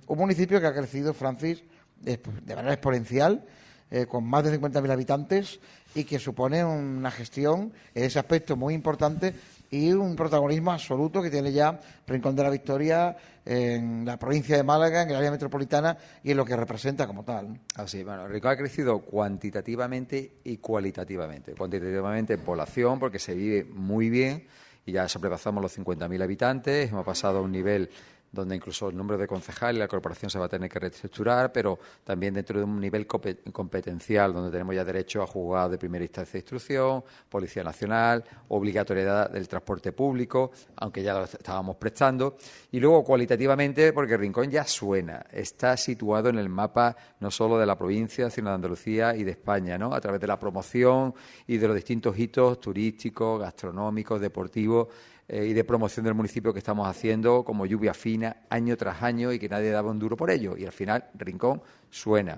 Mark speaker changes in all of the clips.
Speaker 1: Un municipio que ha crecido, Francis, de manera exponencial, con más de 50.000 habitantes y que supone una gestión en ese aspecto muy importante y un protagonismo absoluto que tiene ya Rincón de la Victoria en la provincia de Málaga, en el área metropolitana y en lo que representa como tal.
Speaker 2: Así, bueno, Rincón ha crecido cuantitativamente y cualitativamente. Cuantitativamente en población, porque se vive muy bien y ya sobrepasamos los 50.000 habitantes, hemos pasado a un nivel donde incluso el número de concejales y la corporación se va a tener que reestructurar, pero también dentro de un nivel competencial, donde tenemos ya derecho a juzgados de primera instancia de instrucción, Policía Nacional, obligatoriedad del transporte público, aunque ya lo estábamos prestando. Y luego, cualitativamente, porque Rincón ya suena, está situado en el mapa no solo de la provincia, sino de Andalucía y de España, ¿no? A través de la promoción y de los distintos hitos turísticos, gastronómicos, deportivos, y de promoción del municipio que estamos haciendo como lluvia fina año tras año y que nadie daba un duro por ello. Y al final Rincón suena.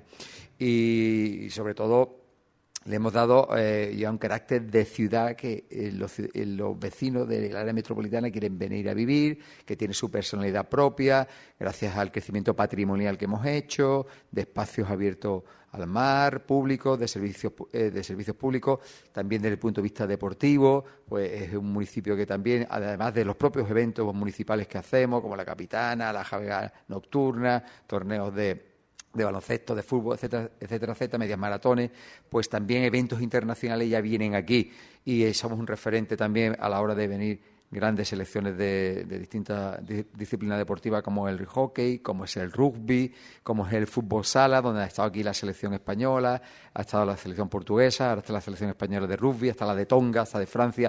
Speaker 2: Y sobre todo le hemos dado ya un carácter de ciudad que los vecinos del área metropolitana quieren venir a vivir, que tiene su personalidad propia, gracias al crecimiento patrimonial que hemos hecho, de espacios abiertos al mar, públicos, de servicios públicos, también desde el punto de vista deportivo, pues es un municipio que también, además de los propios eventos municipales que hacemos, como la Capitana, la Javega Nocturna, torneos de baloncesto, de fútbol, etcétera, etcétera, etcétera, medias maratones, pues también eventos internacionales ya vienen aquí y somos un referente también a la hora de venir grandes selecciones de distintas disciplinas deportivas como el hockey, como es el rugby, como es el fútbol sala, donde ha estado aquí la selección española, ha estado la selección portuguesa, ahora está la selección española de rugby, hasta la de Tonga, hasta de Francia.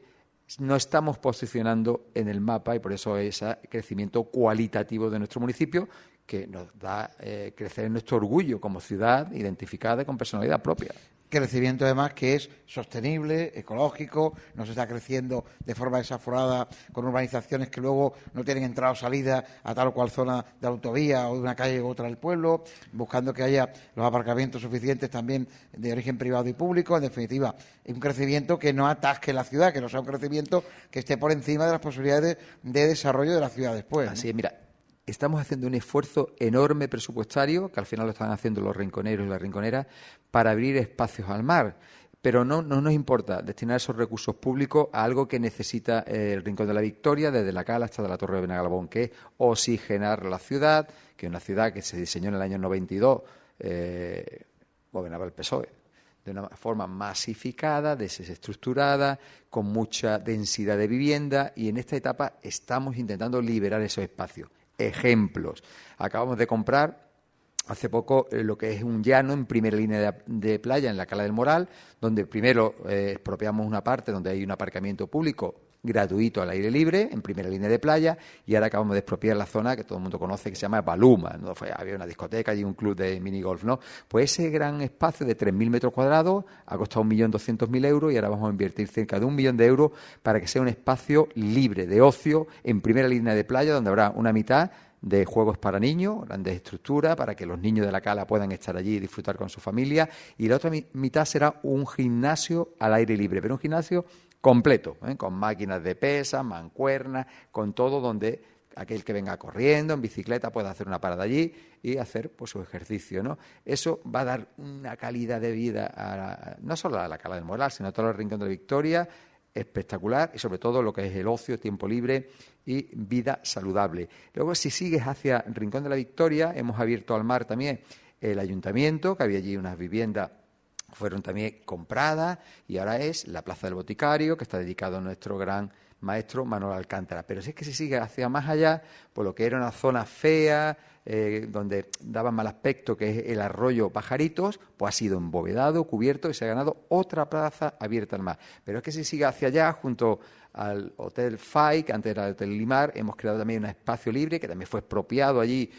Speaker 2: Nos estamos posicionando en el mapa y por eso ese crecimiento cualitativo de nuestro municipio que nos da crecer en nuestro orgullo como ciudad identificada con personalidad propia.
Speaker 1: Crecimiento además que es sostenible, ecológico, no se está creciendo de forma desaforada con urbanizaciones que luego no tienen entrada o salida a tal o cual zona de autovía o de una calle u otra del pueblo, buscando que haya los aparcamientos suficientes también de origen privado y público. En definitiva, es un crecimiento que no atasque la ciudad, que no sea un crecimiento que esté por encima de las posibilidades de desarrollo de la ciudad después, ¿no?
Speaker 2: Así es, mira. Estamos haciendo un esfuerzo enorme presupuestario, que al final lo están haciendo los rinconeros y las rinconeras, para abrir espacios al mar. Pero no nos importa destinar esos recursos públicos a algo que necesita el Rincón de la Victoria, desde la Cala hasta la Torre de Benagalbón, que es oxigenar la ciudad, que es una ciudad que se diseñó en el año 92, gobernaba el PSOE, de una forma masificada, desestructurada, con mucha densidad de vivienda, y en esta etapa estamos intentando liberar esos espacios. Ejemplos. Acabamos de comprar hace poco lo que es un llano en primera línea de playa en la Cala del Moral, donde primero expropiamos una parte donde hay un aparcamiento público gratuito al aire libre, en primera línea de playa, y ahora acabamos de expropiar la zona que todo el mundo conoce, que se llama Baluma, ¿no? Había una discoteca y un club de minigolf, ¿no? Pues ese gran espacio de 3.000 metros cuadrados ha costado 1.200.000 euros y ahora vamos a invertir cerca de 1 millón de euros para que sea un espacio libre de ocio en primera línea de playa, donde habrá una mitad de juegos para niños, grandes estructuras, para que los niños de la Cala puedan estar allí y disfrutar con su familia, y la otra mitad será un gimnasio al aire libre, pero un gimnasio completo, con máquinas de pesas, mancuernas, con todo, donde aquel que venga corriendo en bicicleta pueda hacer una parada allí y hacer pues su ejercicio, ¿no? Eso va a dar una calidad de vida no solo a la Cala del Moral, sino a todo el Rincón de la Victoria, espectacular, y sobre todo lo que es el ocio, tiempo libre y vida saludable. Luego, si sigues hacia Rincón de la Victoria, hemos abierto al mar también el ayuntamiento, que había allí unas viviendas, fueron también compradas, y ahora es la Plaza del Boticario, que está dedicado a nuestro gran maestro Manuel Alcántara. Pero si es que se sigue hacia más allá, por lo que era una zona fea, donde daba mal aspecto, que es el arroyo Pajaritos, pues ha sido embovedado, cubierto, y se ha ganado otra plaza abierta al mar. Pero es que si sigue hacia allá, junto al Hotel FAI, que antes era el Hotel Limar, hemos creado también un espacio libre, que también fue expropiado allí,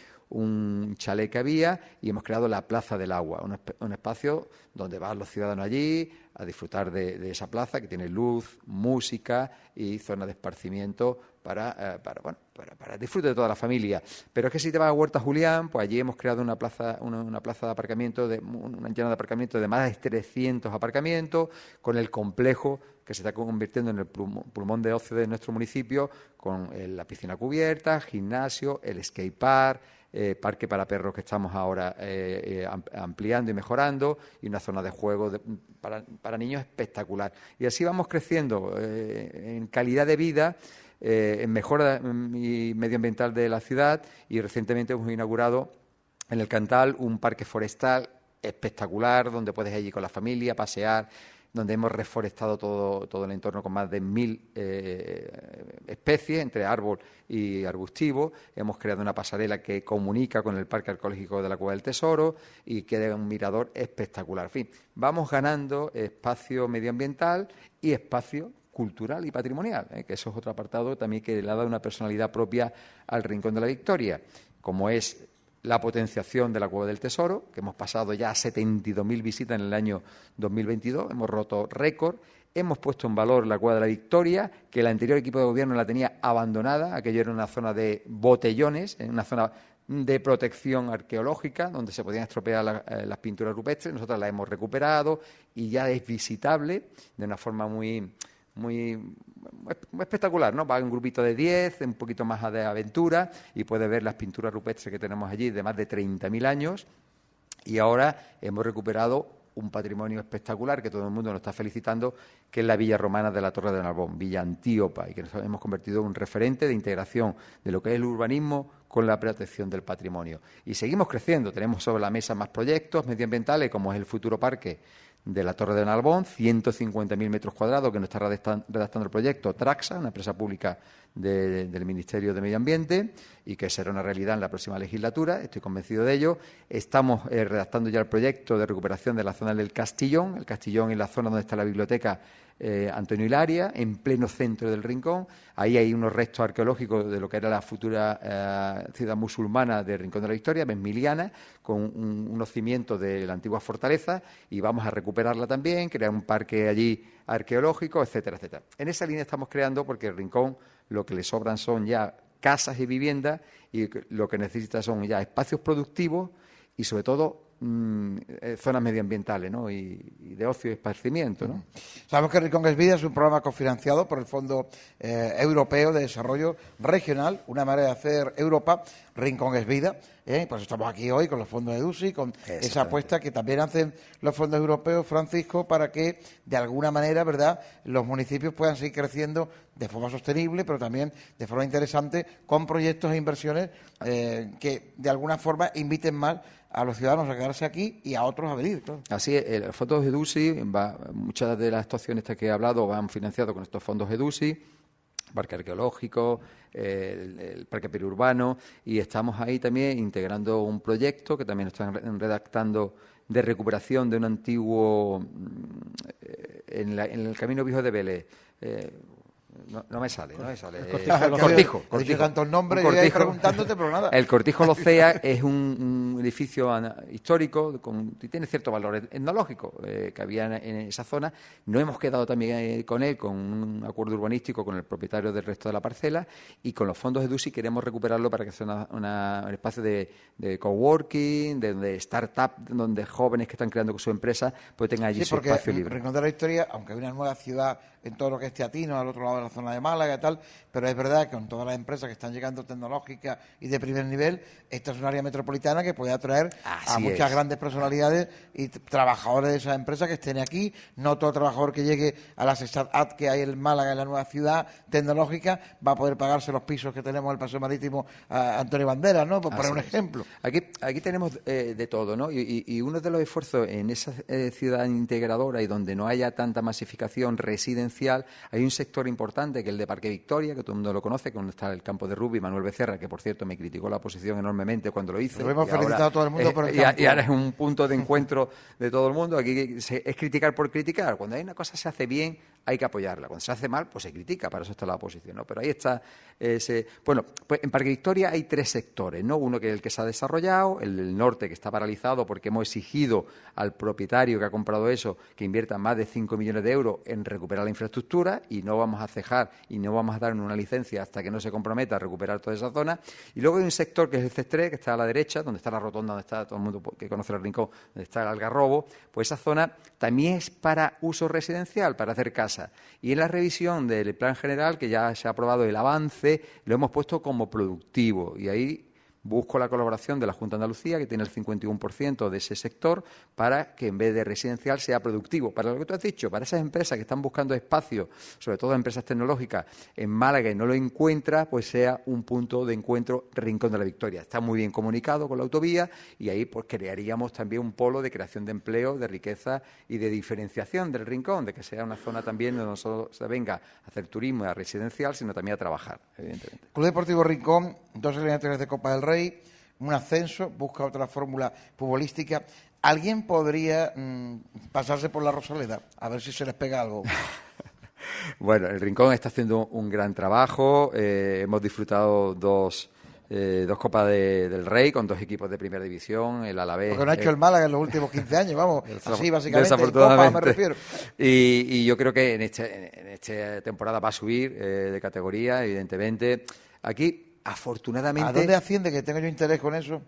Speaker 2: un chalet que había, y hemos creado la Plaza del Agua, un espacio donde van los ciudadanos allí a disfrutar de esa plaza, que tiene luz, música y zona de esparcimiento para disfrute de toda la familia. Pero es que si te vas a Huerta Julián, pues allí hemos creado una plaza de aparcamiento, una llena de aparcamientos de más de 300 aparcamientos, con el complejo que se está convirtiendo en el pulmón de ocio de nuestro municipio, con la piscina cubierta, gimnasio, el skate park, parque para perros que estamos ahora ampliando y mejorando, y una zona de juego para niños espectacular. Y así vamos creciendo en calidad de vida, en mejora medioambiental de la ciudad, y recientemente hemos inaugurado en el Cantal un parque forestal espectacular, donde puedes ir allí con la familia, pasear, donde hemos reforestado todo el entorno con más de 1000 especies, entre árbol y arbustivo. Hemos creado una pasarela que comunica con el Parque Arqueológico de la Cueva del Tesoro y queda un mirador espectacular. En fin, vamos ganando espacio medioambiental y espacio cultural y patrimonial, que eso es otro apartado también que le ha dado una personalidad propia al Rincón de la Victoria, como es la potenciación de la Cueva del Tesoro, que hemos pasado ya a 72.000 visitas en el año 2022, hemos roto récord, hemos puesto en valor la Cueva de la Victoria, que el anterior equipo de gobierno la tenía abandonada, aquello era una zona de botellones, una zona de protección arqueológica, donde se podían estropear las pinturas rupestres. Nosotros las hemos recuperado y ya es visitable de una forma muy espectacular, ¿no? Va un grupito de 10, un poquito más de aventura, y puede ver las pinturas rupestres que tenemos allí de más de 30.000 años. Y ahora hemos recuperado un patrimonio espectacular que todo el mundo nos está felicitando, que es la Villa Romana de la Torre de Narbón, Villa Antíopa, y que nos hemos convertido en un referente de integración de lo que es el urbanismo con la protección del patrimonio. Y seguimos creciendo, tenemos sobre la mesa más proyectos medioambientales, como es el futuro parque de la Torre de Narbón, 150.000 metros cuadrados, que nos está redactando el proyecto Traxa, una empresa pública del Ministerio de Medio Ambiente, y que será una realidad en la próxima legislatura, estoy convencido de ello. Estamos redactando ya el proyecto de recuperación de la zona del Castillón. El Castillón es la zona donde está la biblioteca Antonio Hilaria, en pleno centro del Rincón. Ahí hay unos restos arqueológicos de lo que era la futura ciudad musulmana de Rincón de la Victoria, Benmiliana, con unos cimientos de la antigua fortaleza, y vamos a recuperarla también, crear un parque allí arqueológico, etcétera, etcétera. En esa línea estamos creando, porque el Rincón lo que le sobran son ya casas y viviendas, y lo que necesita son ya espacios productivos y, sobre todo, zonas medioambientales, ¿no? y de ocio y esparcimiento, ¿no?
Speaker 1: Sabemos que Rincón es Vida es un programa cofinanciado por el Fondo Europeo de Desarrollo Regional, una manera de hacer Europa. Rincón es Vida, pues estamos aquí hoy con los fondos EDUSI, con esa apuesta que también hacen los fondos europeos, Francisco, para que de alguna manera, ¿verdad?, los municipios puedan seguir creciendo de forma sostenible, pero también de forma interesante, con proyectos e inversiones que de alguna forma inviten más a los ciudadanos a quedarse aquí y a otros a venir, claro.
Speaker 2: Así es, el fondos EDUSI, muchas de las actuaciones que he hablado van financiadas con estos fondos EDUSI, parque arqueológico, el parque periurbano, y estamos ahí también integrando un proyecto que también están redactando de recuperación de un antiguo en el Camino Viejo de Vélez. No me sale.
Speaker 1: Cortijo. He dicho tantos nombres, yo iba preguntándote, pero nada.
Speaker 2: El Cortijo Locea es un edificio histórico y tiene cierto valor etnológico que había en esa zona. No hemos quedado también con él, con un acuerdo urbanístico con el propietario del resto de la parcela, y con los fondos EDUSI queremos recuperarlo para que sea un espacio de coworking, de startup, donde jóvenes que están creando su empresa pues tengan allí su espacio libre.
Speaker 1: Rincón de la Victoria, aunque hay una nueva ciudad en todo lo que es teatino, al otro lado de la zona de Málaga y tal, pero es verdad que con todas las empresas que están llegando tecnológicas y de primer nivel, esta es un área metropolitana que puede atraer a muchas grandes personalidades y trabajadores de esas empresas que estén aquí. No todo trabajador que llegue a las startups que hay en Málaga, en la nueva ciudad tecnológica, va a poder pagarse los pisos que tenemos en el Paseo Marítimo a Antonio Banderas, ¿no? Por poner un ejemplo.
Speaker 2: Aquí tenemos de todo, ¿no? Y uno de los esfuerzos en esa ciudad integradora y donde no haya tanta masificación residencial, hay un sector importante que es el de Parque Victoria, que todo el mundo lo conoce, donde está el campo de rugby, Manuel Becerra, que por cierto me criticó la oposición enormemente cuando lo hice.
Speaker 1: Lo hemos felicitado a todo el mundo por el campo.
Speaker 2: Y ahora es un punto de encuentro de todo el mundo. Aquí es criticar por criticar. Cuando hay una cosa se hace bien, hay que apoyarla. Cuando se hace mal, pues se critica, para eso está la oposición, ¿no? Pero ahí está ese... Bueno, pues en Parque Victoria hay 3 sectores, ¿no? Uno que es el que se ha desarrollado, el del norte, que está paralizado porque hemos exigido al propietario que ha comprado eso que invierta más de 5 millones de euros en recuperar la infraestructura, y no vamos a cejar y no vamos a dar una licencia hasta que no se comprometa a recuperar toda esa zona. Y luego hay un sector que es el CES3, que está a la derecha, donde está la rotonda, donde está todo el mundo que conoce el Rincón, donde está el Algarrobo. Pues esa zona también es para uso residencial, para hacer casa. Y en la revisión del plan general, que ya se ha aprobado el avance, lo hemos puesto como productivo. Y ahí Busco la colaboración de la Junta de Andalucía, que tiene el 51% de ese sector, para que en vez de residencial sea productivo. Para lo que tú has dicho, para esas empresas que están buscando espacio, sobre todo empresas tecnológicas, en Málaga y no lo encuentra, pues sea un punto de encuentro Rincón de la Victoria. Está muy bien comunicado con la autovía y ahí pues crearíamos también un polo de creación de empleo, de riqueza y de diferenciación del Rincón, de que sea una zona también donde no solo se venga a hacer turismo y a residencial, sino también a trabajar, evidentemente.
Speaker 1: Club Deportivo Rincón, 2 eliminatorias de Copa del Rey, un ascenso, busca otra fórmula futbolística. ¿Alguien podría pasarse por la Rosaleda? A ver si se les pega algo.
Speaker 2: Bueno, el Rincón está haciendo un gran trabajo. Hemos disfrutado dos Copas del Rey con 2 equipos de primera división, el Alavés.
Speaker 1: Porque no ha hecho el Málaga en los últimos 15 años, vamos, así básicamente,
Speaker 2: desafortunadamente.
Speaker 1: en Copa me refiero.
Speaker 2: Y yo creo que en esta temporada va a subir de categoría, evidentemente. Aquí, afortunadamente...
Speaker 1: ¿A dónde asciende? Que tengo yo interés con eso.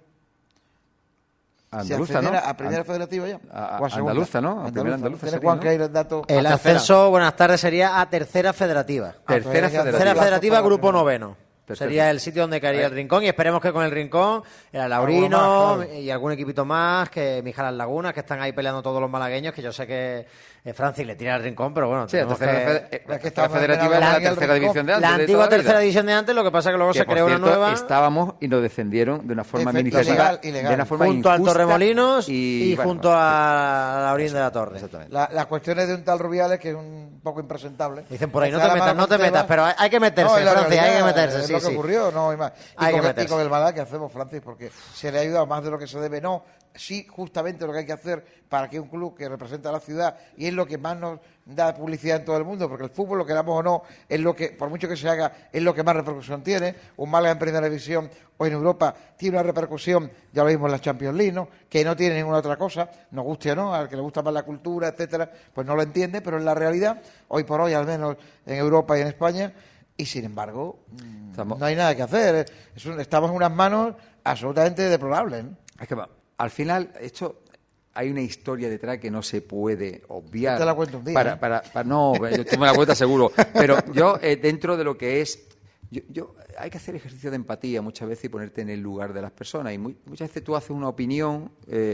Speaker 2: Andaluza, ¿no?
Speaker 1: ¿A primera federativa ya? ¿O a segunda?
Speaker 2: Andaluza, ¿no? A primera Andaluza.
Speaker 1: ¿Tiene Juan que ir el dato?
Speaker 3: El ascenso, buenas tardes, sería a tercera federativa.
Speaker 2: Tercera
Speaker 3: Federativa, grupo noveno.
Speaker 2: Perfecto.
Speaker 3: Sería el sitio donde caería el Rincón y esperemos que con el Rincón, el Alaurino
Speaker 1: Alguno más, claro.
Speaker 3: y algún equipito más, que Mijalas Lagunas, que están ahí peleando todos los malagueños, que yo sé que Francis le tira el Rincón, pero bueno,
Speaker 2: Sí, la tercera
Speaker 1: estamos
Speaker 2: federativa es la
Speaker 1: en el
Speaker 2: tercera
Speaker 1: Rincón.
Speaker 2: división de antes.
Speaker 3: la
Speaker 2: de
Speaker 3: antigua
Speaker 2: toda la vida.
Speaker 3: tercera división de antes, lo que pasa es que luego
Speaker 2: Que,
Speaker 3: se
Speaker 2: por
Speaker 3: creó una
Speaker 2: cierto,
Speaker 3: nueva
Speaker 2: estábamos y nos descendieron de una forma administrativa,
Speaker 1: ilegal.
Speaker 2: de una forma
Speaker 3: junto al
Speaker 2: injusta
Speaker 3: Torremolinos y
Speaker 2: bueno,
Speaker 3: junto a Laurín de la Torre.
Speaker 2: Exactamente.
Speaker 1: Las cuestiones de un tal Rubiales que es un poco impresentable.
Speaker 3: Dicen por ahí, no
Speaker 1: Hace
Speaker 3: te
Speaker 1: la
Speaker 3: metas,
Speaker 1: mala
Speaker 3: no te metas,
Speaker 1: Tebas.
Speaker 3: pero hay que meterse,
Speaker 1: No, es la
Speaker 3: Francis, hay que
Speaker 1: realidad,
Speaker 3: meterse,
Speaker 1: es
Speaker 3: sí,
Speaker 1: lo que
Speaker 3: sí.
Speaker 1: ocurrió, no hay más.
Speaker 3: Hay que
Speaker 1: Y
Speaker 3: meterse.
Speaker 1: con el Málaga que hacemos, Francis, porque se le ha ayudado más de lo que se debe, no. Sí, justamente lo que hay que hacer para que un club que representa a la ciudad, y es lo que más nos da publicidad en todo el mundo, porque el fútbol, lo queramos o no, es lo que, por mucho que se haga, es lo que más repercusión tiene. Un Málaga en primera división o en Europa tiene una repercusión, ya lo vimos en la Champions League, ¿no? Que no tiene ninguna otra cosa, nos guste o no, al que le gusta más la cultura, etcétera, pues no lo entiende, pero en la realidad, hoy por hoy, al menos en Europa y en España, y sin embargo, no hay nada que hacer. Estamos en unas manos absolutamente deplorables, ¿no?
Speaker 2: Es que al final esto hay una historia detrás que no se puede obviar.
Speaker 1: Te la cuento un día.
Speaker 2: No, tú me la cuentas seguro. Pero yo, dentro de lo que es... Yo hay que hacer ejercicio de empatía muchas veces y ponerte en el lugar de las personas. Y muchas veces tú haces una opinión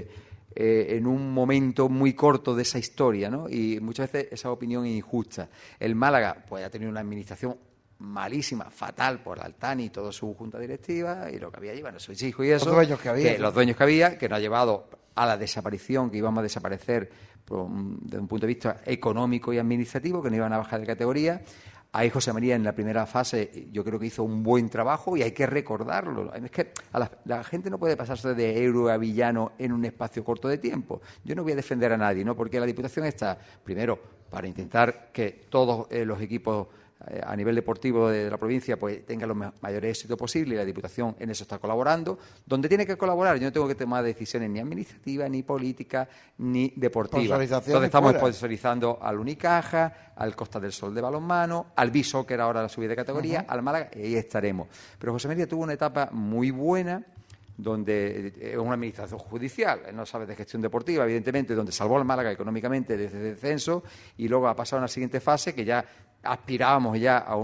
Speaker 2: en un momento muy corto de esa historia, ¿no? Y muchas veces esa opinión es injusta. El Málaga pues ha tenido una administración malísima, fatal por Altani y toda su junta directiva y lo que había allí, bueno, sus hijos y eso,
Speaker 1: los dueños que había,
Speaker 2: que nos ha llevado a la desaparición, que íbamos a desaparecer desde un punto de vista económico y administrativo, que no iban a bajar de categoría. Ahí José María en la primera fase yo creo que hizo un buen trabajo y hay que recordarlo. Es que la gente no puede pasarse de héroe a villano en un espacio corto de tiempo. Yo no voy a defender a nadie, ¿no? Porque la Diputación está, primero, para intentar que todos los equipos a nivel deportivo de la provincia pues tengan los mayores éxitos posibles y la Diputación en eso está colaborando. Donde tiene que colaborar, yo no tengo que tomar decisiones ni administrativas, ni políticas, ni deportivas. Entonces estamos sponsorizando al Unicaja, al Costa del Sol de balonmano, al B-Soccer ahora la subida de categoría, al Málaga, y ahí estaremos. Pero José María tuvo una etapa muy buena, donde es una administración judicial, no sabe de gestión deportiva, evidentemente, donde salvó al Málaga económicamente desde el descenso y luego ha pasado a una siguiente fase que ya aspirábamos ya a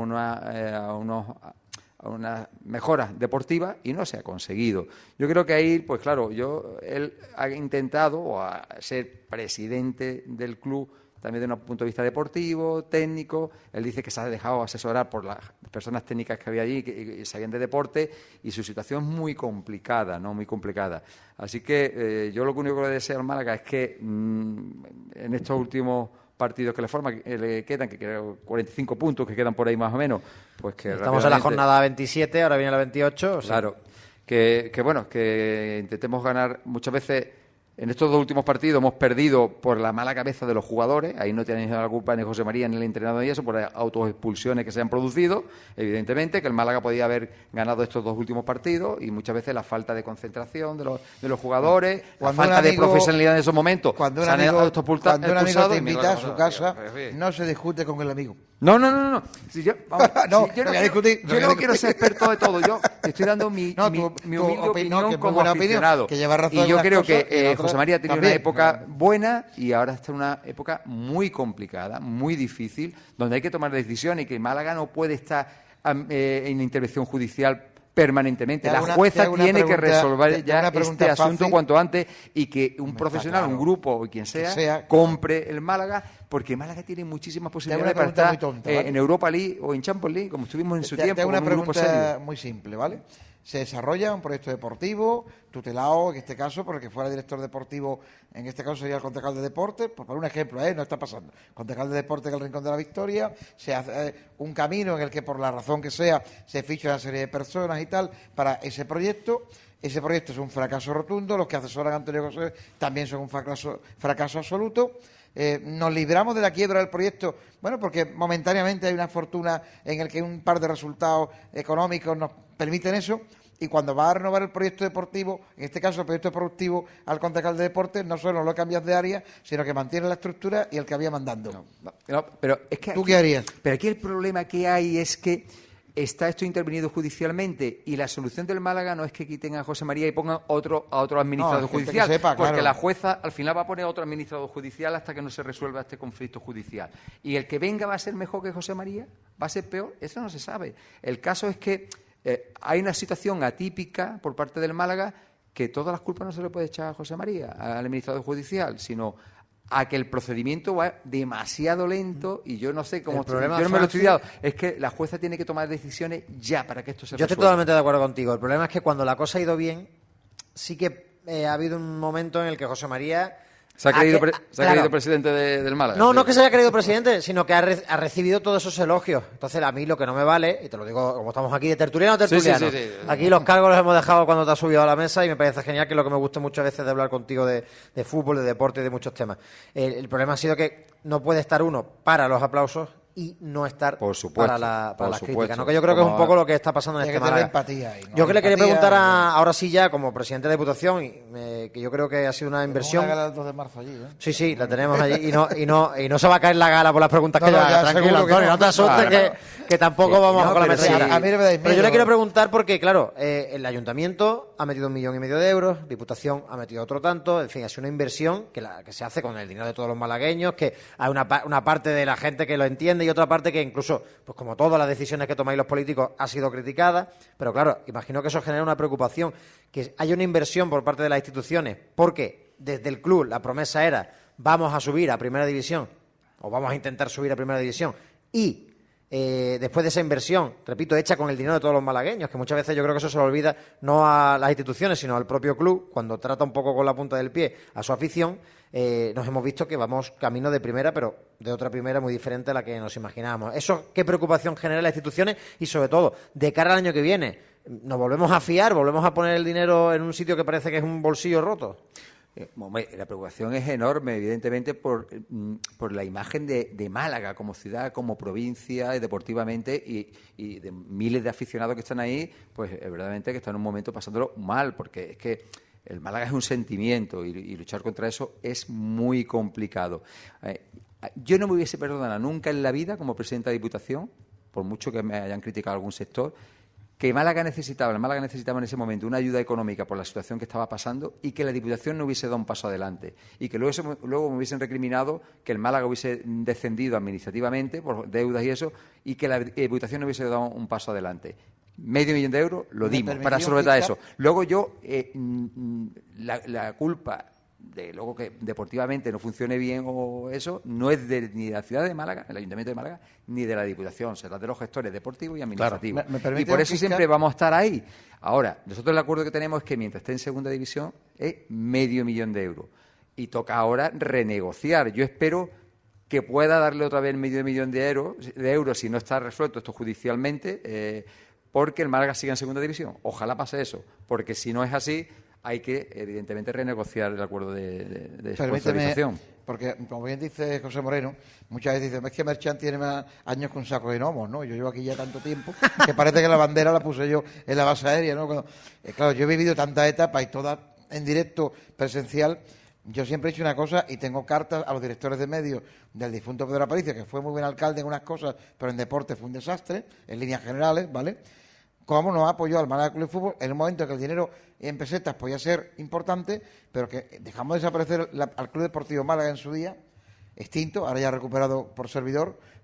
Speaker 2: unas mejoras deportivas y no se ha conseguido. Yo creo que ahí, pues claro, él ha intentado ser presidente del club también desde un punto de vista deportivo, técnico. Él dice que se ha dejado asesorar por las personas técnicas que había allí, que sabían de deporte, y su situación es muy complicada, ¿no? Muy complicada. Así que yo lo único que le deseo al Málaga es que en estos últimos partidos que le quedan, que creo 45 puntos que quedan por ahí más o menos, pues que
Speaker 3: estamos en la jornada 27, ahora viene la 28.
Speaker 2: Claro, que intentemos ganar. Muchas veces en estos 2 últimos partidos hemos perdido por la mala cabeza de los jugadores, ahí no tiene la culpa ni José María ni el entrenador y eso, por autoexpulsiones que se han producido, evidentemente, que el Málaga podía haber ganado estos 2 últimos partidos, y muchas veces la falta de concentración de los jugadores, la falta de profesionalidad en esos momentos.
Speaker 1: Cuando un amigo te invita a su casa, no se discute con el amigo.
Speaker 2: No. Si yo no
Speaker 1: quiero
Speaker 2: ser experto de todo. Yo estoy dando mi humilde opinión como aficionado.
Speaker 1: Que lleva razón
Speaker 2: y yo creo
Speaker 1: que
Speaker 2: José María ha tenido una época buena y ahora está en una época muy complicada, muy difícil, donde hay que tomar decisiones y que Málaga no puede estar en intervención judicial permanentemente. La
Speaker 1: Te
Speaker 2: jueza
Speaker 1: hago una
Speaker 2: tiene que
Speaker 1: pregunta-
Speaker 2: resolver
Speaker 1: te hago
Speaker 2: ya
Speaker 1: una pregunta
Speaker 2: este asunto
Speaker 1: fácil.
Speaker 2: cuanto antes y que un
Speaker 1: Está
Speaker 2: profesional,
Speaker 1: claro.
Speaker 2: un grupo o quien sea,
Speaker 1: sea.
Speaker 2: compre el Málaga, porque Málaga tiene muchísimas posibilidades
Speaker 1: una
Speaker 2: para
Speaker 1: pregunta
Speaker 2: estar
Speaker 1: muy tonta, ¿vale?
Speaker 2: en Europa League o en Champions League, como estuvimos en su
Speaker 1: Te
Speaker 2: tiempo,
Speaker 1: hago una
Speaker 2: con un grupo
Speaker 1: pregunta
Speaker 2: serio.
Speaker 1: muy simple, ¿vale? Se desarrolla un proyecto deportivo tutelado, en este caso, porque fuera director deportivo, en este caso sería el concejal de deportes, pues por un ejemplo, no está pasando. Concejal de deportes en el Rincón de la Victoria, se hace un camino en el que por la razón que sea se ficha una serie de personas y tal para ese proyecto. Ese proyecto es un fracaso rotundo, los que asesoran a Antonio José también son un fracaso absoluto. Nos libramos de la quiebra del proyecto, bueno, porque momentáneamente hay una fortuna en el que un par de resultados económicos nos permiten eso, y cuando va a renovar el proyecto deportivo, en este caso el proyecto deportivo al concejal de deportes, no solo lo cambias de área, sino que mantiene la estructura y el que había mandando.
Speaker 2: No, pero es que
Speaker 1: ¿Tú
Speaker 2: aquí-
Speaker 1: qué harías?
Speaker 2: Pero aquí el problema que hay es que está esto intervenido judicialmente y la solución del Málaga no es que quiten a José María y pongan a otro administrador
Speaker 1: No, gente que
Speaker 2: judicial,
Speaker 1: sepa,
Speaker 2: porque
Speaker 1: claro.
Speaker 2: la jueza al final va a poner otro administrador judicial hasta que no se resuelva este conflicto judicial. Y el que venga va a ser mejor que José María, va a ser peor, eso no se sabe. El caso es que hay una situación atípica por parte del Málaga que todas las culpas no se le puede echar a José María, al administrador judicial, sino a que el procedimiento va demasiado lento y yo no sé cómo...
Speaker 3: El problema,
Speaker 2: yo no me lo he
Speaker 3: Francis,
Speaker 2: estudiado. Es que la jueza tiene que tomar decisiones ya para que esto se
Speaker 3: Yo estoy
Speaker 2: resuelva.
Speaker 3: totalmente de acuerdo contigo. El problema es que cuando la cosa ha ido bien, sí que ha habido un momento en el que José María...
Speaker 2: Se ha creído,
Speaker 3: claro.
Speaker 2: creído presidente del Málaga.
Speaker 3: No,
Speaker 2: Sí.
Speaker 3: no es que se haya creído presidente, sino que ha recibido todos esos elogios. Entonces, a mí lo que no me vale, y te lo digo como estamos aquí de tertuliano a tertuliano,
Speaker 2: Sí.
Speaker 3: aquí los cargos los hemos dejado cuando te has subido a la mesa y me parece genial, que es lo que me gusta muchas veces de hablar contigo de fútbol, de deporte y de muchos temas. El problema ha sido que no puede estar uno para los aplausos y no estar
Speaker 2: Por supuesto,
Speaker 3: para
Speaker 2: por
Speaker 3: las
Speaker 2: supuesto.
Speaker 3: críticas, ¿no? Que yo creo que es un
Speaker 2: Como-
Speaker 3: poco lo que está pasando en
Speaker 1: Tiene
Speaker 3: este
Speaker 1: que tener
Speaker 3: Málaga.
Speaker 1: empatía ahí, ¿no?
Speaker 3: Yo que le quería
Speaker 1: Empatía,
Speaker 3: preguntar ahora sí ya, como presidente de Diputación, que yo creo que ha sido una inversión...
Speaker 1: Una gala el 2 de marzo allí, ¿eh?
Speaker 3: Sí, la tenemos allí y no se va a caer la gala por las preguntas
Speaker 1: No,
Speaker 3: que
Speaker 1: no,
Speaker 3: yo haga.
Speaker 1: ya
Speaker 3: Tranquilo,
Speaker 1: seguro que
Speaker 3: Antonio,
Speaker 1: no.
Speaker 3: no te asustes
Speaker 2: Claro.
Speaker 3: que tampoco
Speaker 2: Sí,
Speaker 3: vamos
Speaker 2: no,
Speaker 3: con la
Speaker 2: pero
Speaker 3: metralla.
Speaker 2: sí.
Speaker 1: A mí me dais
Speaker 3: Pero yo
Speaker 1: miedo.
Speaker 3: le quiero preguntar porque, claro, el ayuntamiento ha metido 1,5 millones de euros, Diputación ha metido otro tanto, en fin, ha sido una inversión que se hace con el dinero de todos los malagueños, que hay una parte de la gente que lo entiende y otra parte que incluso, pues como todas las decisiones que tomáis los políticos, ha sido criticada. Pero claro, imagino que eso genera una preocupación, que haya una inversión por parte de las instituciones, porque desde el club la promesa era: vamos a subir a Primera División, o vamos a intentar subir a Primera División, y después de esa inversión, repito, hecha con el dinero de todos los malagueños, que muchas veces yo creo que eso se lo olvida no a las instituciones, sino al propio club, cuando trata un poco con la punta del pie a su afición, nos hemos visto que vamos camino de primera, pero de otra primera muy diferente a la que nos imaginábamos. ¿Eso qué preocupación genera en las instituciones? Y sobre todo, de cara al año que viene, ¿nos volvemos a fiar, volvemos a poner el dinero en un sitio que parece que es un bolsillo roto?
Speaker 2: Hombre, la preocupación es enorme, evidentemente, por la imagen de Málaga como ciudad, como provincia, deportivamente, y de miles de aficionados que están ahí, pues verdaderamente que están en un momento pasándolo mal, porque es que el Málaga es un sentimiento y luchar contra eso es muy complicado. Yo no me hubiese perdonado nunca en la vida como presidente de Diputación, por mucho que me hayan criticado algún sector, que el Málaga necesitaba en ese momento una ayuda económica por la situación que estaba pasando y que la Diputación no hubiese dado un paso adelante y que luego me hubiesen recriminado que el Málaga hubiese descendido administrativamente por deudas y eso y que la Diputación no hubiese dado un paso adelante. $500,000 de euros lo dimos para solventar eso. Luego yo, la culpa de luego que deportivamente no funcione bien o eso, no es ni de la ciudad de Málaga, el Ayuntamiento de Málaga, ni de la Diputación, será de los gestores deportivos y administrativos.
Speaker 1: Claro. ¿Me permite,
Speaker 2: y por eso
Speaker 1: fiscal?
Speaker 2: siempre vamos a estar ahí. Ahora, nosotros el acuerdo que tenemos es que mientras esté en segunda división es $500,000 y toca ahora renegociar. Yo espero que pueda darle otra vez $500,000 de euros si no está resuelto esto judicialmente, porque el Málaga siga en segunda división. Ojalá pase eso, porque si no es así, hay que, evidentemente, renegociar el acuerdo de sponsorización.
Speaker 1: Porque, como bien dice José Moreno, muchas veces dicen, es que Merchan tiene más años que un saco de gnomos, ¿no? Yo llevo aquí ya tanto tiempo que parece que la bandera la puse yo en la base aérea, ¿no? Claro, yo he vivido tantas etapas y todas en directo, presencial. Yo siempre he hecho una cosa y tengo cartas a los directores de medios del difunto Pedro Aparicio, que fue muy buen alcalde en unas cosas, pero en deporte fue un desastre, en líneas generales, ¿vale? Cómo nos apoyó al Málaga Club de Fútbol en un momento en que el dinero en pesetas podía ser importante, pero que dejamos desaparecer al Club Deportivo Málaga en su día, extinto, ahora ya recuperado por servidor,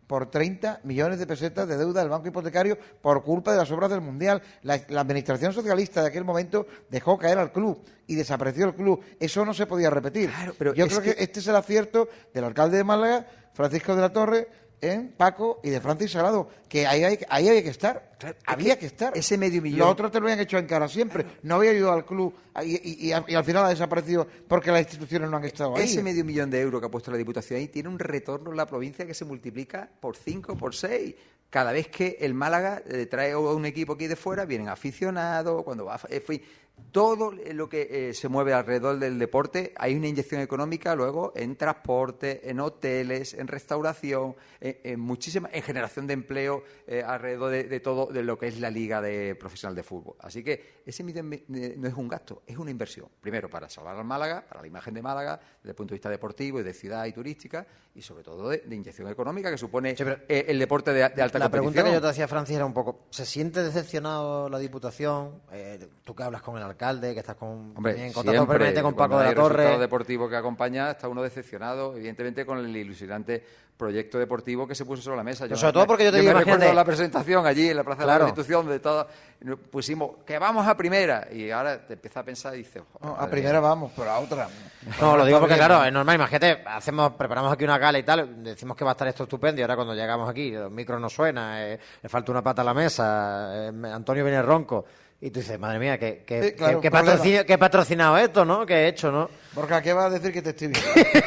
Speaker 1: por 30 millones de pesetas de deuda del banco hipotecario por culpa de las obras del Mundial. La administración socialista de aquel momento dejó caer al club y desapareció el club. Eso no se podía repetir.
Speaker 2: Claro, pero
Speaker 1: yo creo que este es el acierto del alcalde de Málaga, Francisco de la Torre, Paco y de Francis Salado, que ahí había que estar.
Speaker 2: Claro,
Speaker 1: había que estar.
Speaker 2: Ese medio millón.
Speaker 1: Los otros te lo habían hecho en cara siempre. No había ayudado al club y al final ha desaparecido porque las instituciones no han estado ahí.
Speaker 2: Ese medio millón de euros que ha puesto la Diputación ahí tiene un retorno en la provincia que se multiplica por 5, por 6. Cada vez que el Málaga trae un equipo aquí de fuera, vienen aficionados, cuando va todo lo que se mueve alrededor del deporte, hay una inyección económica luego en transporte, en hoteles, en restauración, en generación de empleo alrededor de todo de lo que es la liga profesional de fútbol. Así que ese no es un gasto, es una inversión. Primero para salvar al Málaga, para la imagen de Málaga, desde el punto de vista deportivo y de ciudad y turística, y sobre todo de inyección económica que supone el deporte de alta competición.
Speaker 3: La pregunta que yo te hacía, Francis, era un poco, ¿se siente decepcionado la Diputación? Tú que hablas con el alcalde, que estás en contacto permanente con Paco de la Torre.
Speaker 2: El resultado deportivo que acompaña, está uno decepcionado, evidentemente, con el ilusionante proyecto deportivo que se puso sobre la mesa.
Speaker 3: Sobre todo porque yo te digo,
Speaker 2: me recuerdo
Speaker 3: imagínate,
Speaker 2: la presentación allí en la Plaza de la Constitución, de todo, pusimos que vamos a primera, y ahora te empiezas a pensar y dices...
Speaker 1: a primera vamos, pero a otra...
Speaker 3: No, lo digo porque, claro, es normal. Imagínate, preparamos aquí una gala y tal, decimos que va a estar esto estupendo y ahora cuando llegamos aquí, los micros no suenan, le falta una pata a la mesa, Antonio viene ronco. Y tú dices, madre mía, ¿qué patrocinado esto, ¿no? ¿Qué he hecho, no?
Speaker 1: Borja, ¿qué vas a decir que te estoy viendo?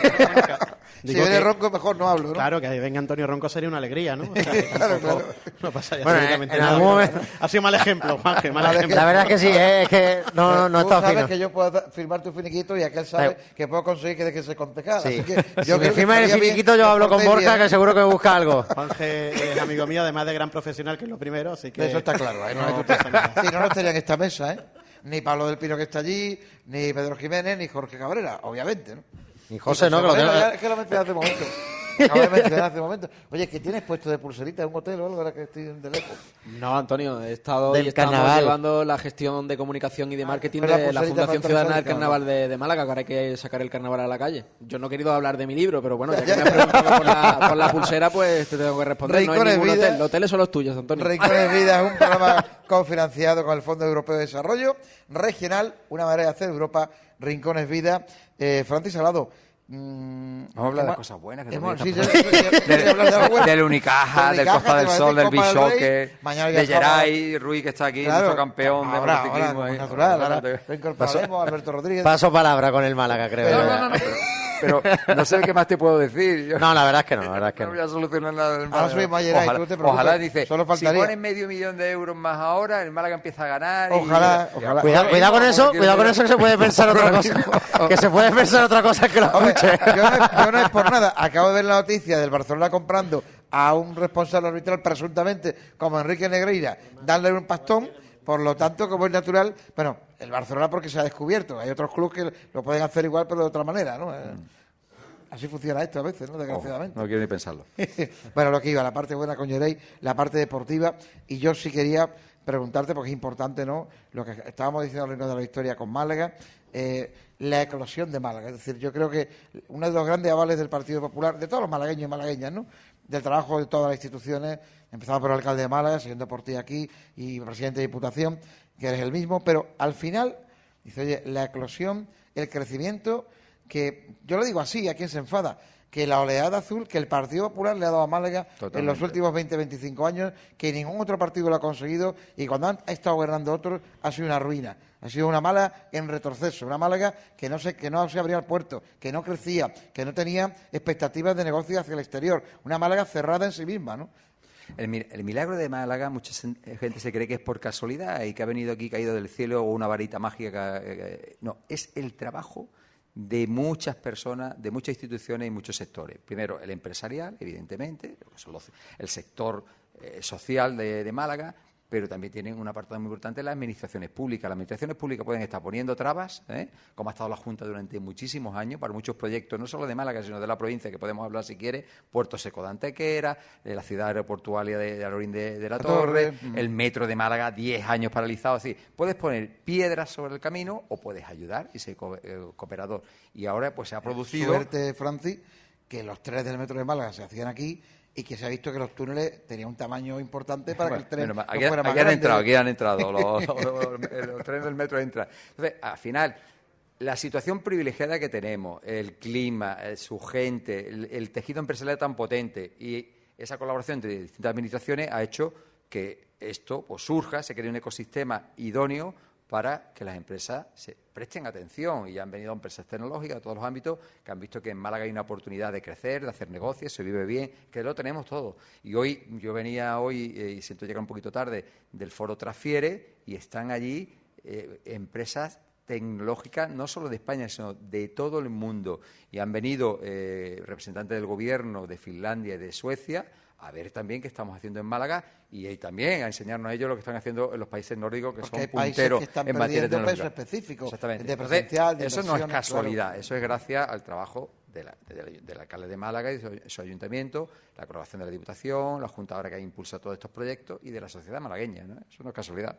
Speaker 1: Si viene ronco, mejor no hablo, ¿no?
Speaker 4: Claro, que venga Antonio Ronco sería una alegría, ¿no? O sea,
Speaker 1: claro.
Speaker 4: No pasaría
Speaker 3: absolutamente nada. Momento...
Speaker 4: Ha sido mal ejemplo, Juanje, mal ejemplo.
Speaker 3: La verdad es que sí, es que no está fino.
Speaker 1: Tú sabes que yo puedo firmar tu finiquito y aquel sabe que puedo conseguir que deje ese concejal.
Speaker 3: Sí.
Speaker 1: Así que
Speaker 3: si me firma el finiquito, yo hablo con Borja, que seguro que me busca algo.
Speaker 4: Juanje es amigo mío, además de gran profesional, que es lo primero, así que...
Speaker 1: Eso está claro. Si no estaría en esta mesa, Ni Pablo del Pino, que está allí, ni Pedro Jiménez, ni Jorge Cabrera, obviamente, ¿no?
Speaker 3: Ni José, ¿no?
Speaker 1: Es que lo mencioné hace momento. Acabo de mencionar hace momento. Oye, ¿qué tienes puesto de pulserita en un hotel o algo ahora que estoy de lejos?
Speaker 5: No, Antonio, estamos
Speaker 3: carnaval.
Speaker 5: llevando la gestión de comunicación y de marketing de la Fundación Ciudadana del Carnaval de Málaga, que ahora hay que sacar el carnaval a la calle. Yo no he querido hablar de mi libro, pero bueno, ya que me has preguntado por la pulsera, pues te tengo que responder.
Speaker 1: Rincones
Speaker 5: no hay ningún
Speaker 1: Vida,
Speaker 5: hotel, los hoteles son los tuyos, Antonio.
Speaker 1: Rincones Vida es un programa cofinanciado con el Fondo Europeo de Desarrollo Regional, una manera de hacer Europa, Rincones Vida. Francis Salado,
Speaker 2: vamos a hablar de cosas buenas.
Speaker 1: Del
Speaker 2: Unicaja, del Costa del Sol, del Bishoque, de Geray, Ruiz, que está aquí, nuestro campeón de
Speaker 1: ciclismo. Natural, reincorporaremos a Alberto Rodríguez.
Speaker 3: Paso palabra con el Málaga, creo.
Speaker 2: No. Pero no sé qué más te puedo decir.
Speaker 3: No, la verdad es que no.
Speaker 2: No voy a solucionar nada del Málaga.
Speaker 1: Ahora subimos a Geray, tú te preocupes.
Speaker 2: Ojalá, dice,
Speaker 1: solo faltaría.
Speaker 2: Si ponen $500,000 más ahora, el Málaga empieza a ganar.
Speaker 1: Ojalá.
Speaker 3: Cuidado con eso que se puede pensar otra cosa. Que se puede pensar otra cosa que lo escuche.
Speaker 1: Yo no es por nada. Acabo de ver la noticia del Barcelona comprando a un responsable arbitral presuntamente como Enrique Negreira, darle un pastón. Por lo tanto, como es natural, bueno, el Barcelona porque se ha descubierto. Hay otros clubes que lo pueden hacer igual, pero de otra manera, ¿no? Así funciona esto a veces, ¿no? Desgraciadamente.
Speaker 2: No quiero ni pensarlo.
Speaker 1: Bueno, lo que iba, la parte buena con Geray, la parte deportiva, y yo sí quería preguntarte, porque es importante, ¿no? Lo que estábamos diciendo al reino de la historia con Málaga, la eclosión de Málaga. Es decir, yo creo que uno de los grandes avales del Partido Popular, de todos los malagueños y malagueñas, ¿no? Del trabajo de todas las instituciones, empezando por el alcalde de Málaga, siguiendo por ti aquí, y presidente de Diputación, que eres el mismo, pero al final, dice, oye, la eclosión, el crecimiento, que yo lo digo así, a quien se enfada, que la oleada azul que el Partido Popular le ha dado a Málaga en los últimos 20-25 años, que ningún otro partido lo ha conseguido, y cuando han estado gobernando otros ha sido una ruina, ha sido una Málaga en retroceso, una Málaga que no se abría al puerto, que no crecía, que no tenía expectativas de negocio hacia el exterior, una Málaga cerrada en sí misma, ¿no?
Speaker 2: El milagro de Málaga, mucha gente se cree que es por casualidad y que ha venido aquí caído del cielo o una varita mágica. No, es el trabajo de muchas personas, de muchas instituciones y muchos sectores. Primero, el empresarial, evidentemente, el sector social de Málaga, pero también tienen un apartado muy importante las administraciones públicas. Las administraciones públicas pueden estar poniendo trabas, como ha estado la Junta durante muchísimos años, para muchos proyectos, no solo de Málaga, sino de la provincia, que podemos hablar si quiere, Puerto Seco de Antequera, la ciudad aeroportuaria de Alorín de la Torre, el metro de Málaga, 10 años paralizado. Así, puedes poner piedras sobre el camino o puedes ayudar y ser cooperador. Y ahora pues se ha producido...
Speaker 1: Suerte, Francis, que los 3 del metro de Málaga se hacían aquí y que se ha visto que los túneles tenían un tamaño importante para que el tren
Speaker 2: Bueno,
Speaker 1: no fuera más
Speaker 2: aquí han
Speaker 1: grande.
Speaker 2: entrado, los trenes del metro entran. Entonces, al final, la situación privilegiada que tenemos, el clima, su gente, el tejido empresarial tan potente y esa colaboración entre distintas administraciones ha hecho que esto pues surja, se cree un ecosistema idóneo para que las empresas se presten atención, y han venido empresas tecnológicas de todos los ámbitos que han visto que en Málaga hay una oportunidad de crecer, de hacer negocios, se vive bien, que lo tenemos todo. Y hoy, yo venía y siento llegar un poquito tarde, del foro Transfiere, y están allí empresas tecnológicas, no solo de España, sino de todo el mundo. Y han venido representantes del gobierno de Finlandia y de Suecia a ver también qué estamos haciendo en Málaga y también a enseñarnos a ellos lo que están haciendo en los países nórdicos, que
Speaker 1: Porque
Speaker 2: son
Speaker 1: hay países
Speaker 2: punteros
Speaker 1: que están
Speaker 2: en materia
Speaker 1: perdiendo peso
Speaker 2: tecnológica.
Speaker 1: específico,
Speaker 2: Exactamente.
Speaker 1: de
Speaker 2: Entonces,
Speaker 1: presencial, de
Speaker 2: eso no es
Speaker 1: inversiones,
Speaker 2: casualidad,
Speaker 1: claro.
Speaker 2: eso es gracias al trabajo del alcalde de Málaga y su ayuntamiento, la colaboración de la Diputación, la Junta ahora que impulsa todos estos proyectos y de la sociedad malagueña, ¿no? Eso no es casualidad.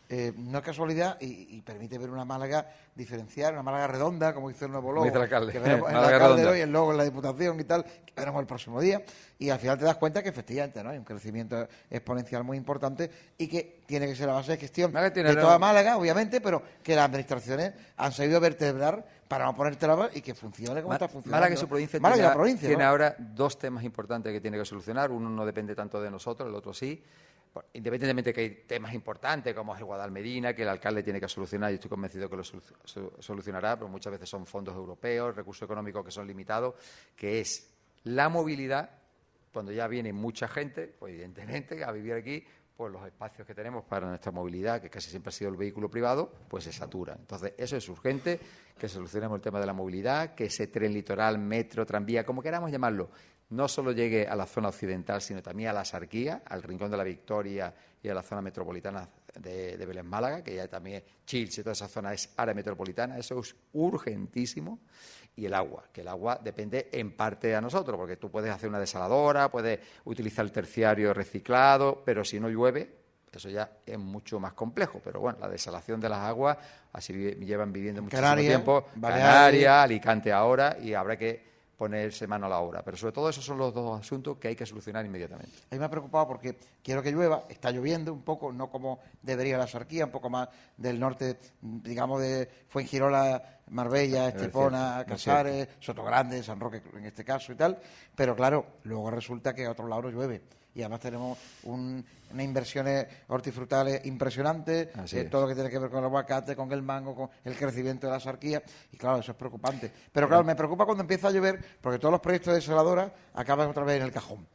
Speaker 1: No es casualidad y permite ver una Málaga diferencial, una Málaga redonda, como dice el nuevo
Speaker 2: Como
Speaker 1: logo,
Speaker 2: dice el alcalde.
Speaker 1: que veremos en el
Speaker 2: Málaga
Speaker 1: alcalde
Speaker 2: redonda.
Speaker 1: hoy, el logo en la Diputación y tal, que veremos el próximo día, y al final te das cuenta que efectivamente, ¿no?, hay un crecimiento exponencial muy importante y que tiene que ser la base de gestión
Speaker 2: Málaga tiene
Speaker 1: de
Speaker 2: una-
Speaker 1: toda Málaga, obviamente, pero que las administraciones han sabido vertebrar para no poner trabas y que funcione como está funcionando.
Speaker 2: Málaga y su provincia
Speaker 1: Málaga y
Speaker 2: tiene,
Speaker 1: la provincia,
Speaker 2: tiene
Speaker 1: ¿no?
Speaker 2: ahora dos temas importantes que tiene que solucionar. Uno no depende tanto de nosotros, el otro sí. Bueno, independientemente de que hay temas importantes como es el Guadalmedina, que el alcalde tiene que solucionar, y estoy convencido que lo solucionará, pero muchas veces son fondos europeos, recursos económicos que son limitados, que es la movilidad. Cuando ya viene mucha gente, pues evidentemente a vivir aquí, pues los espacios que tenemos para nuestra movilidad, que casi siempre ha sido el vehículo privado, pues se saturan. Entonces, eso es urgente, que solucionemos el tema de la movilidad, que ese tren litoral, metro, tranvía, como queramos llamarlo, no solo llegue a la zona occidental, sino también a la Sarquía, al Rincón de la Victoria y a la zona metropolitana de Vélez Málaga, que ya también Chilche, toda esa zona es área metropolitana. Eso es urgentísimo. Y el agua, que el agua depende en parte de nosotros, porque tú puedes hacer una desaladora, puedes utilizar el terciario reciclado, pero si no llueve, eso ya es mucho más complejo. Pero bueno, la desalación de las aguas, así llevan viviendo muchísimo
Speaker 1: Canarias,
Speaker 2: tiempo.
Speaker 1: Baleares.
Speaker 2: Canarias, Alicante ahora, y habrá que ponerse mano a la obra. Pero sobre todo esos son los dos asuntos que hay que solucionar inmediatamente.
Speaker 1: A mí me ha preocupado porque quiero que llueva, está lloviendo un poco, no como debería la Sarquía, un poco más del norte, digamos de Fuengirola, Marbella, Estepona,
Speaker 2: cierto, es
Speaker 1: Casares, Sotogrande, San Roque en este caso y tal, pero claro, luego resulta que a otros lados no llueve. Y además tenemos unas inversiones hortifrutales impresionantes,
Speaker 2: Así es.
Speaker 1: todo lo que tiene que ver con el aguacate, con el mango, con el crecimiento de la sarquía, y claro, eso es preocupante. Pero claro, me preocupa cuando empieza a llover, porque todos los proyectos de desaladoras acaban otra vez en el cajón.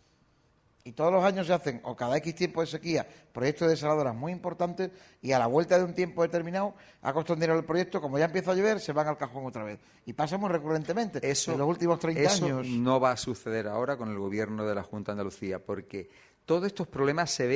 Speaker 1: Y todos los años se hacen, o cada X tiempo de sequía, proyectos de desaladoras muy importantes, y a la vuelta de un tiempo determinado, ha costado dinero el proyecto, como ya empieza a llover, se van al cajón otra vez. Y pasa muy recurrentemente, en los últimos 30
Speaker 2: eso
Speaker 1: años.
Speaker 2: no va a suceder ahora con el gobierno de la Junta de Andalucía, porque todos estos problemas se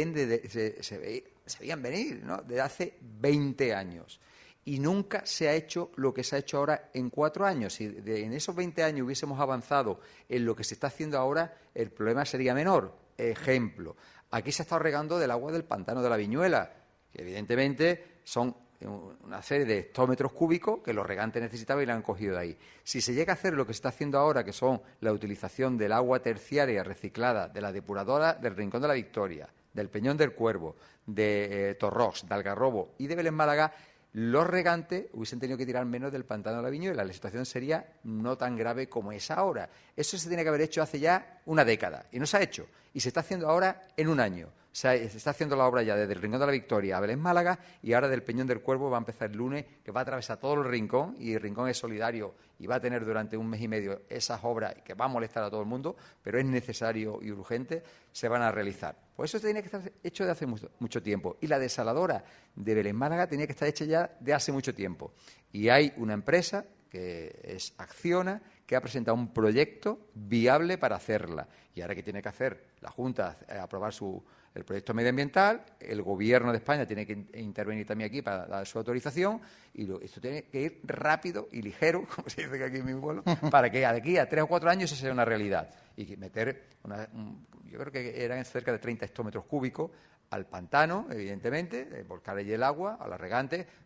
Speaker 2: veían venir, ¿no?, desde hace 20 años. Y nunca se ha hecho lo que se ha hecho ahora en 4 años. Si en esos 20 años hubiésemos avanzado en lo que se está haciendo ahora, el problema sería menor. Ejemplo, aquí se ha estado regando del agua del pantano de la Viñuela, que evidentemente son una serie de hectómetros cúbicos que los regantes necesitaban y la han cogido de ahí. Si se llega a hacer lo que se está haciendo ahora, que son la utilización del agua terciaria reciclada de la depuradora del Rincón de la Victoria, del Peñón del Cuervo, de Torrox, de Algarrobo y de Vélez Málaga, los regantes hubiesen tenido que tirar menos del pantano de la Viñuela. La situación sería no tan grave como es ahora. Eso se tiene que haber hecho hace ya una década y no se ha hecho. Y se está haciendo ahora en un año. O sea, se está haciendo la obra ya desde el Rincón de la Victoria a Vélez Málaga, y ahora del Peñón del Cuervo va a empezar el lunes, que va a atravesar todo el Rincón, y el Rincón es solidario y va a tener durante un mes y medio esas obras que va a molestar a todo el mundo, pero es necesario y urgente, se van a realizar. Pues eso tenía que estar hecho de hace mucho tiempo. Y la desaladora de Vélez Málaga tenía que estar hecha ya de hace mucho tiempo. Y hay una empresa, que es Acciona, que ha presentado un proyecto viable para hacerla. Y ahora, ¿qué tiene que hacer la Junta? Aprobar el proyecto medioambiental, el Gobierno de España tiene que intervenir también aquí para dar su autorización, y esto tiene que ir rápido y ligero, como se dice aquí en mi pueblo, para que de aquí a 3 o 4 años eso sea una realidad. Y que meter, yo creo que eran cerca de 30 hectómetros cúbicos al pantano, evidentemente, volcar allí el agua, a la regante,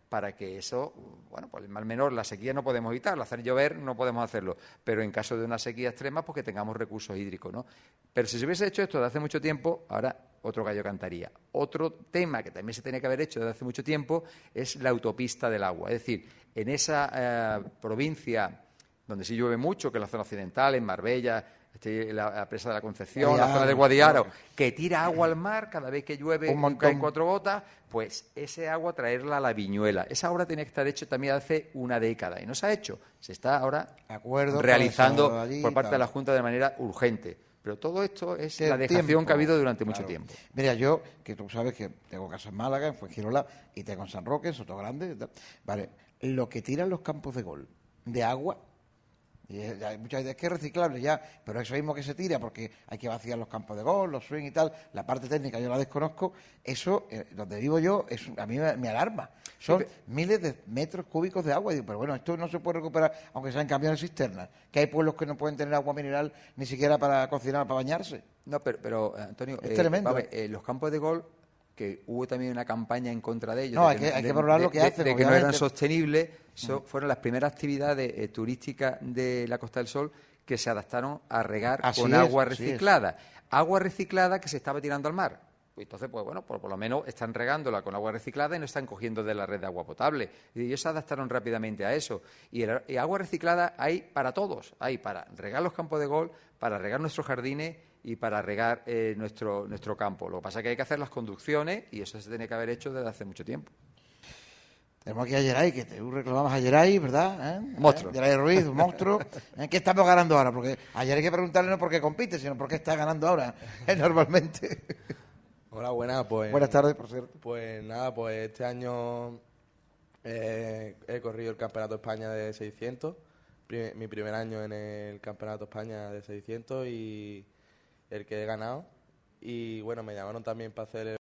Speaker 2: para que eso, bueno, pues al menos la sequía no podemos evitarla, hacer llover no podemos hacerlo, pero en caso de una sequía extrema, pues que tengamos recursos hídricos, ¿no? Pero si se hubiese hecho esto desde hace mucho tiempo, ahora otro gallo cantaría. Otro tema que también se tenía que haber hecho desde hace mucho tiempo es la autopista del agua. Es decir, en esa provincia donde sí llueve mucho, que es la zona occidental, en Marbella, la presa de la Concepción, la zona de Guadiaro, que tira agua al mar cada vez que llueve, caen 4 gotas, pues ese agua traerla a la Viñuela. Esa obra tenía que estar hecha también hace una década y no se ha hecho. Se está ahora realizando por parte de la Junta de manera urgente. Pero todo esto es la dejación que ha habido durante mucho tiempo.
Speaker 1: Mira, yo, que tú sabes que tengo casa en Málaga, en Fuengirola, y tengo en San Roque, en Sotogrande, vale, lo que tiran los campos de gol de agua, y hay muchas veces que es reciclable ya, pero eso mismo que se tira porque hay que vaciar los campos de gol, los swing y tal, la parte técnica yo la desconozco, eso, donde vivo yo, a mí me alarma. Son miles de metros cúbicos de agua. Y digo, pero bueno, esto no se puede recuperar, aunque sean camiones cisternas, que hay pueblos que no pueden tener agua mineral ni siquiera para cocinar, para bañarse.
Speaker 2: No, pero Antonio,
Speaker 1: es tremendo.
Speaker 2: Los campos de gol, que hubo también una campaña en contra de ellos.
Speaker 1: No, hay que valorar lo que hacen.
Speaker 2: De que no eran sostenibles. Fueron las primeras actividades turísticas de la Costa del Sol que se adaptaron a regar con agua reciclada. Agua reciclada que se estaba tirando al mar. Entonces, pues bueno, por lo menos están regándola con agua reciclada y no están cogiendo de la red de agua potable. Y ellos se adaptaron rápidamente a eso. Y agua reciclada hay para todos. Hay para regar los campos de golf, para regar nuestros jardines y para regar nuestro campo. Lo que pasa es que hay que hacer las conducciones y eso se tiene que haber hecho desde hace mucho tiempo.
Speaker 1: Tenemos aquí a Geray, que te reclamamos a Geray, ¿verdad?
Speaker 2: Monstruo.
Speaker 1: Geray Ruiz, un monstruo. ¿Qué estamos ganando ahora? Porque ayer hay que preguntarle no por qué compite, sino por qué está ganando ahora, normalmente.
Speaker 6: Hola, buenas. Pues,
Speaker 1: buenas tardes, por cierto.
Speaker 6: Pues nada, pues este año he corrido el Campeonato de España de 600, mi primer año en el Campeonato de España de 600 y el que he ganado. Y bueno, me llamaron también para hacer